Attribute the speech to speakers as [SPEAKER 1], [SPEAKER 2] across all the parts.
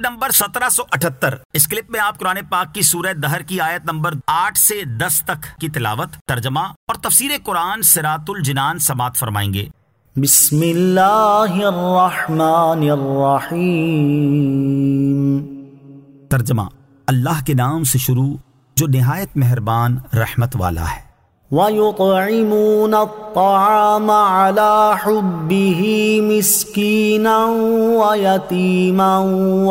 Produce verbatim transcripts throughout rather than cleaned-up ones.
[SPEAKER 1] Number سترہ سو اٹھتر۔ اس clip میں آپ قرآن پاک کی سورہ دہر کی آیت نمبر آٹھ سے دس تک کی تلاوت، ترجمہ اور تفسیر قرآن صراط الجنان سماعت فرمائیں گے۔
[SPEAKER 2] بسم اللہ الرحمن الرحیم۔
[SPEAKER 1] ترجمہ، اللہ کے نام سے شروع جو نہایت مہربان رحمت والا ہے۔
[SPEAKER 2] وَيُطْعِمُونَ الطَّعَامَ عَلَى حُبِّهِ مِسْكِينًا وَيَتِيمًا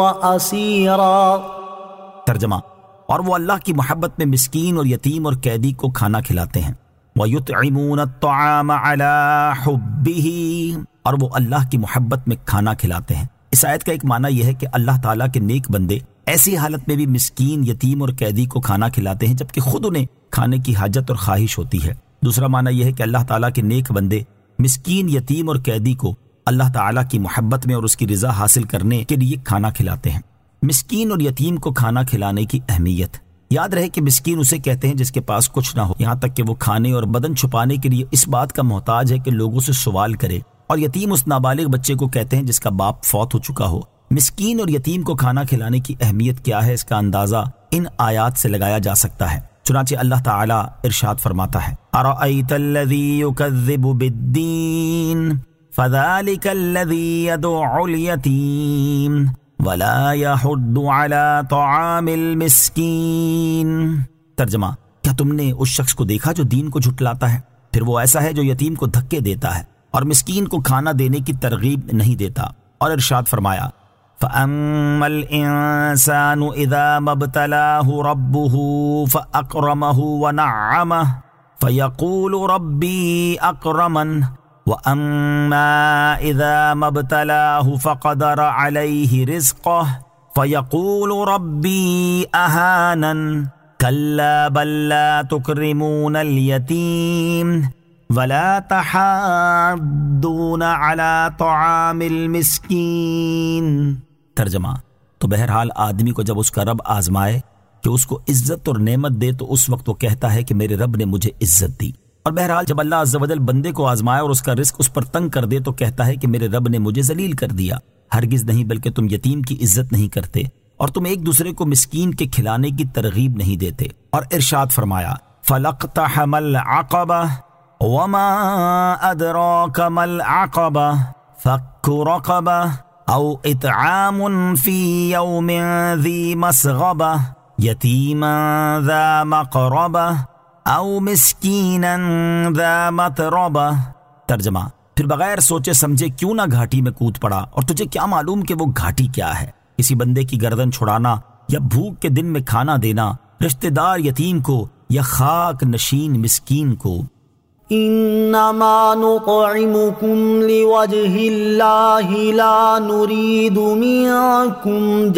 [SPEAKER 2] وَأَسِيرًا۔
[SPEAKER 1] ترجمہ، اور وہ اللہ کی محبت میں مسکین اور یتیم اور قیدی کو کھانا کھلاتے ہیں۔ وَيُطْعِمُونَ الطَّعَامَ عَلَى حُبِّهِ، اور وہ اللہ کی محبت میں کھانا کھلاتے ہیں۔ اس آیت کا ایک معنی یہ ہے کہ اللہ تعالیٰ کے نیک بندے ایسی حالت میں بھی مسکین، یتیم اور قیدی کو کھانا کھلاتے ہیں جبکہ خود انہیں کھانے کی حاجت اور خواہش ہوتی ہے۔ دوسرا معنی یہ ہے کہ اللہ تعالیٰ کے نیک بندے مسکین، یتیم اور قیدی کو اللہ تعالیٰ کی محبت میں اور اس کی رضا حاصل کرنے کے لیے کھانا کھلاتے ہیں۔ مسکین اور یتیم کو کھانا کھلانے کی اہمیت۔ یاد رہے کہ مسکین اسے کہتے ہیں جس کے پاس کچھ نہ ہو، یہاں تک کہ وہ کھانے اور بدن چھپانے کے لیے اس بات کا محتاج ہے کہ لوگوں سے سوال کرے، اور یتیم اس نابالغ بچے کو کہتے ہیں جس کا باپ فوت ہو چکا ہو۔ مسکین اور یتیم کو کھانا کھلانے کی اہمیت کیا ہے، اس کا اندازہ ان آیات سے لگایا جا سکتا ہے۔ چنانچہ اللہ تعالیٰ ارشاد فرماتا ہے، أَرَأَيْتَ الَّذِي يُكَذِّبُ بِالدِّينِ فَذَلِكَ الَّذِي يَدُعُّ الْيَتِيمَ وَلَا يَحُضُّ عَلَى طَعَامِ الْمِسْكِينِ۔ ترجمہ، کیا تم نے اس شخص کو دیکھا جو دین کو جھٹلاتا ہے؟ پھر وہ ایسا ہے جو یتیم کو دھکے دیتا ہے اور مسکین کو کھانا دینے کی ترغیب نہیں دیتا۔ اور ارشاد فرمایا، فَأَمَّا الْإِنسَانُ إِذَا مَا ابْتَلَاهُ رَبُّهُ فَأَكْرَمَهُ وَنَعَّمَهُ فَيَقُولُ رَبِّي أَكْرَمَنِ وَأَمَّا إِذَا مَا ابْتَلَاهُ فَقَدَرَ عَلَيْهِ رِزْقَهُ فَيَقُولُ رَبِّي أَهَانَنِ كَلَّا بَل لَّا تُكْرِمُونَ الْيَتِيمَ وَلَا تَحَاضُّونَ عَلَى طَعَامِ الْمِسْكِينِ۔ ترجمہ، تو بہرحال آدمی کو جب اس کا رب آزمائے کہ اس کو عزت اور نعمت دے تو اس وقت وہ کہتا ہے کہ میرے رب نے مجھے عزت دی، اور بہرحال جب اللہ عز و جل بندے کو آزمائے اور اس کا رزق اس پر تنگ کر دے تو کہتا ہے کہ میرے رب نے مجھے ذلیل کر دیا۔ ہرگز نہیں، بلکہ تم یتیم کی عزت نہیں کرتے اور تم ایک دوسرے کو مسکین کے کھلانے کی ترغیب نہیں دیتے۔ اور ارشاد فرمایا، فَلَقْتَحَمَ الْعَقَبَةَ وَمَا أَدْرَاكَ مَا الْعَقَبَةُ فَكُّ رَقَبَةٍ أَوْ إِطْعَامٌ فِي يَوْمٍ ذِي مَسْغَبَةٍ يَتِيمًا ذَا مَقْرَبَةٍ أَوْ مِسْكِينًا ذَا مَتْرَبَةٍ۔ ترجمہ، پھر بغیر سوچے سمجھے کیوں نہ گھاٹی میں کود پڑا، اور تجھے کیا معلوم کہ وہ گھاٹی کیا ہے؟ کسی بندے کی گردن چھڑانا یا بھوک کے دن میں کھانا دینا، رشتہ دار یتیم کو یا خاک نشین مسکین کو۔
[SPEAKER 2] انما نطعمكم لوجه الله لا نريد منكم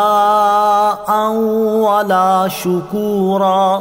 [SPEAKER 2] جزاء ولا شكورا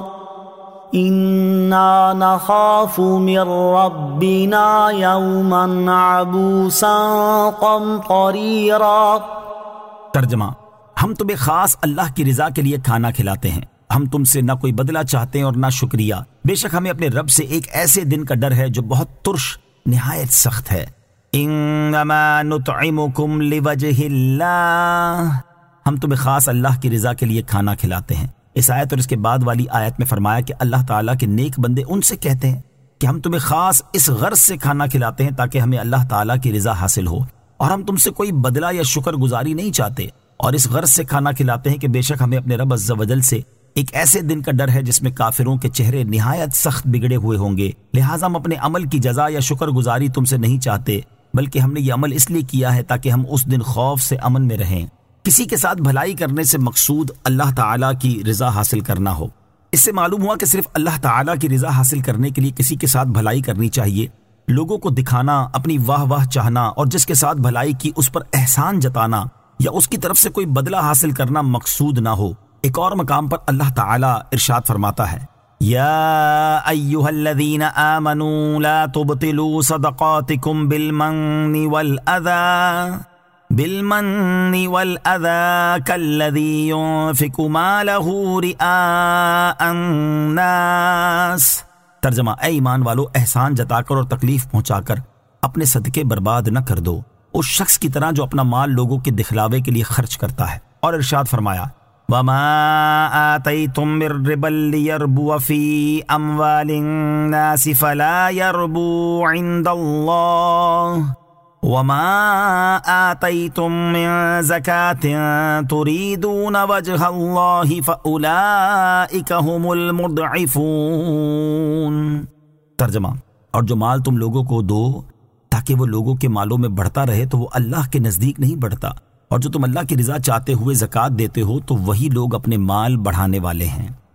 [SPEAKER 2] انا نخاف من ربنا يوما عبوسا قمطريرا۔
[SPEAKER 1] ترجمہ، ہم تمہیں خاص اللہ کی رضا کے لیے کھانا کھلاتے ہیں، ہم تم سے نہ کوئی بدلہ چاہتے ہیں اور نہ شکریہ، بے شک ہمیں اپنے رب سے ایک ایسے دن کا ڈر ہے جو بہت ترش، نہایت سخت ہے۔ انما نطعمکم لوجہ اللہ، ہم تمہیں خاص اللہ کی رضا کے لیے کھانا کھلاتے ہیں۔ اس آیت اور اس کے بعد والی آیت میں فرمایا کہ اللہ تعالیٰ کے نیک بندے ان سے کہتے ہیں کہ ہم تمہیں خاص اس غرض سے کھانا کھلاتے ہیں تاکہ ہمیں اللہ تعالیٰ کی رضا حاصل ہو، اور ہم تم سے کوئی بدلہ یا شکر گزاری نہیں چاہتے، اور اس غرض سے کھانا کھلاتے ہیں کہ بے شک ہمیں اپنے رب عز و جل سے ایک ایسے دن کا ڈر ہے جس میں کافروں کے چہرے نہایت سخت بگڑے ہوئے ہوں گے، لہٰذا ہم اپنے عمل کی جزا یا شکر گزاری تم سے نہیں چاہتے، بلکہ ہم نے یہ عمل اس لیے کیا ہے تاکہ ہم اس دن خوف سے امن میں رہیں۔ کسی کے ساتھ بھلائی کرنے سے مقصود اللہ تعالیٰ کی رضا حاصل کرنا ہو۔ اس سے معلوم ہوا کہ صرف اللہ تعالیٰ کی رضا حاصل کرنے کے لیے کسی کے ساتھ بھلائی کرنی چاہیے، لوگوں کو دکھانا، اپنی واہ واہ چاہنا، اور جس کے ساتھ بھلائی کی اس پر احسان جتانا یا اس کی طرف سے کوئی بدلہ حاصل کرنا مقصود نہ ہو۔ ایک اور مقام پر اللہ تعالیٰ ارشاد فرماتا ہے، یا ایھا الذین آمنوا لا تبطلوا صدقاتکم بالمن والأذى بالمن والأذى كالذي ينفق ماله رئاء الناس۔ ترجمہ، اے ایمان والو، احسان جتا کر اور تکلیف پہنچا کر اپنے صدقے برباد نہ کر دو، اس شخص کی طرح جو اپنا مال لوگوں کے دکھلاوے کے لیے خرچ کرتا ہے، اور ارشاد فرمایا وَمَا آتَيْتُم مِّن رِّبًا لِّيَرْبُوَ فِي أَمْوَالِ النَّاسِ فَلَا يَرْبُو عِندَ اللَّهِ وَمَا آتَيْتُم مِّن زَكَاةٍ تُرِيدُونَ وَجْهَ اللَّهِ فَأُولَٰئِكَ هُمُ الْمُضْعِفُونَ۔ ترجمہ، اور جو مال تم لوگوں کو دو تاکہ وہ لوگوں کے مالوں میں بڑھتا رہے تو وہ اللہ کے نزدیک نہیں بڑھتا، اور جو تم اللہ کی رضا چاہتے ہوئے زکوٰۃ دیتے ہو تو وہی لوگ اپنے مال بڑھانے والے ہیں۔